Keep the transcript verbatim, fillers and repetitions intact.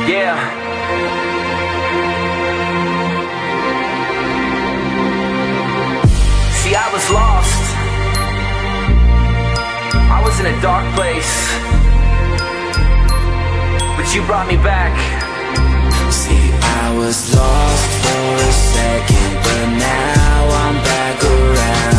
Yeah. See, I was lost. I was in a dark place, but you brought me back. See, I was lost for a second, but now I'm back around.